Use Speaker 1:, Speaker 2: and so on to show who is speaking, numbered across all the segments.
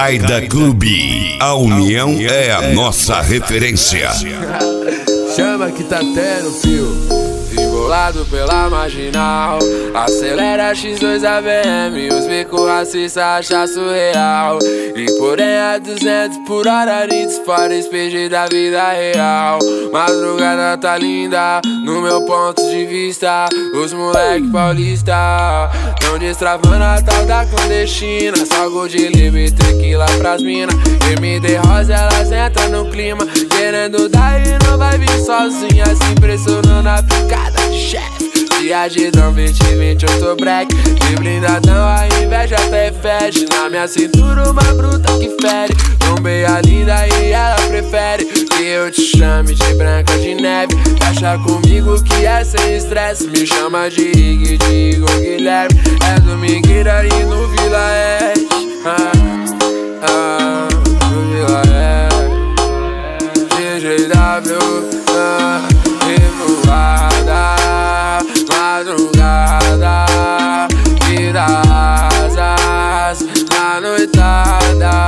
Speaker 1: Kaida Clube. A união é a nossa referência.
Speaker 2: Chama que tá tendo, fio. Embolado pela marginal, acelera X2 AVM, os becos racistas acham surreal. E porém a 200 por hora nem dispara SPG da vida real. Madrugada tá linda, no meu ponto de vista, os moleque paulista tão destravando a tal da clandestina. Só gol de livre, tequila pras mina. MD Rosa, elas entram no clima, querendo dar e não vai vir sozinha, se impressionando a picada de chefe. Viagem 2020 eu tô break, de blindadão a inveja até fede. Na minha cintura uma bruta que fere. Tombei a linda e ela prefere que eu te chame de Branca de Neve. Fecha comigo que é sem estresse, me chama de Ig, de Igor Guilherme. É do Migueira e no Vila Oeste, no Vila Oeste. GGW, revoada, madrugada, que dá asas na noitada.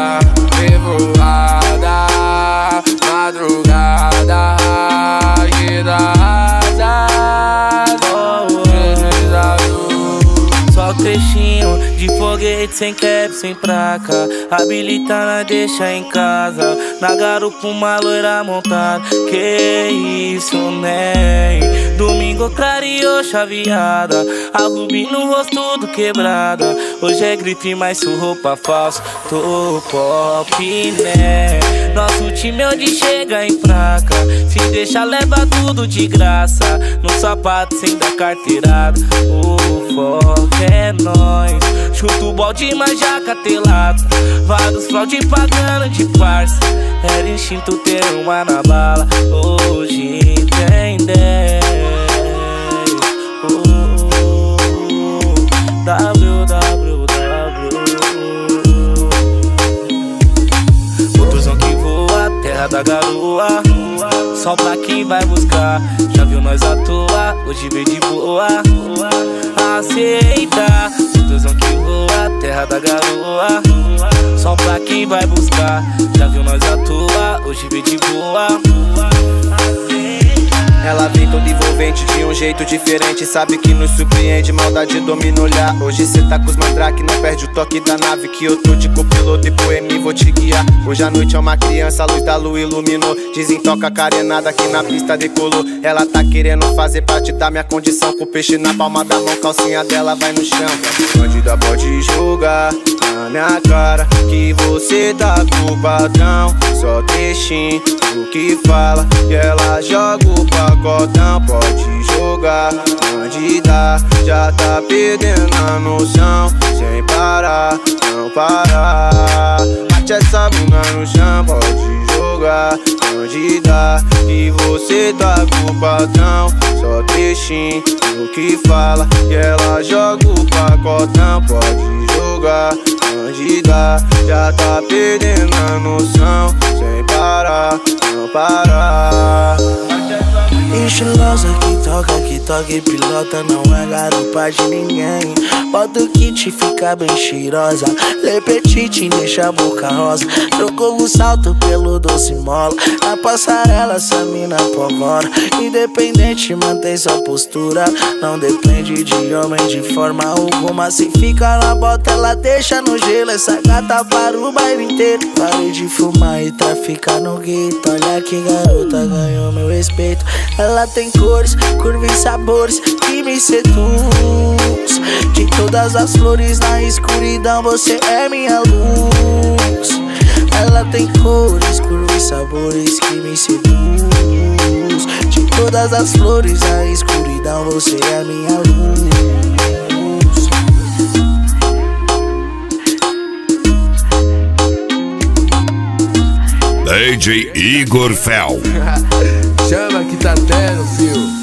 Speaker 2: Revoada, madrugada, que dá asas.
Speaker 3: Só trechinho de foguete, sem cap, sem placa. Habilita, deixa em casa. Na garupa uma loira montada. Que isso, nem. Domingo clareou, chaveada. A rubi no rosto do quebrada. Hoje é gripe, mas sou roupa falsa. Tô pop, né? Nosso time onde chega em placa. Se deixa, leva tudo de graça. No sapato sem dar carteirada. O foco é nóis. Chuta o balde, mas já catelado. Vários fraude pagando de parça. Era instinto ter uma na bala. Hoje tem 10. Motozão que voa, terra da garoa. Só pra quem vai buscar. Já viu nós à toa, hoje veio de boa. Aceita. Motozão que voa, terra da garoa. Só pra quem vai buscar. Já viu nós à toa, hoje veio de boa.
Speaker 4: Ela vem toda envolvente de um jeito diferente. Sabe que nos surpreende, maldade domina o olhar. Hoje cê tá com os mandrake, não perde o toque da nave. Que eu tô de copiloto e poema vou te guiar. Hoje à noite é uma criança, a luz da lua iluminou. Dizem toca carenada que na pista decolou. Ela tá querendo fazer parte da minha condição. Com o peixe na palma da mão, calcinha dela vai no chão. Bandida pode jogar na minha cara que você tá com o padrão. Só trechinho do que fala e ela joga o pacotão. Pode jogar, bandida, já tá perdendo a noção. Sem parar, não parar. Bate essa bunda no chão, pode jogar, bandida, que você tá com o padrão. Só trechinho do que fala e ela joga o pacotão. Pode jogar, bandida, já tá perdendo a noção. Sem parar, não parar.
Speaker 3: Estilosa que toca e pilota. Não é garupa de ninguém. Bota o kit, fica bem cheirosa. Le Petit, deixa a boca rosa. Trocou o salto pelo doce mola. Na passarela essa mina pavora. Independente, mantém sua postura. Não depende de homem de forma alguma. Se fica na bota, ela deixa no gelo. Essa gata para o bairro inteiro. Parei de fumar e traficar no gueto. Olha que garota ganhou meu respeito. Ela tem cores, curvas e sabores que me seduz. De todas as flores na escuridão, você é minha luz. Ela tem cores, curvas e sabores que me seduz. De todas as flores na escuridão, você é minha luz.
Speaker 1: DJ Igor Fel.
Speaker 2: Chama que tá tendo, fio.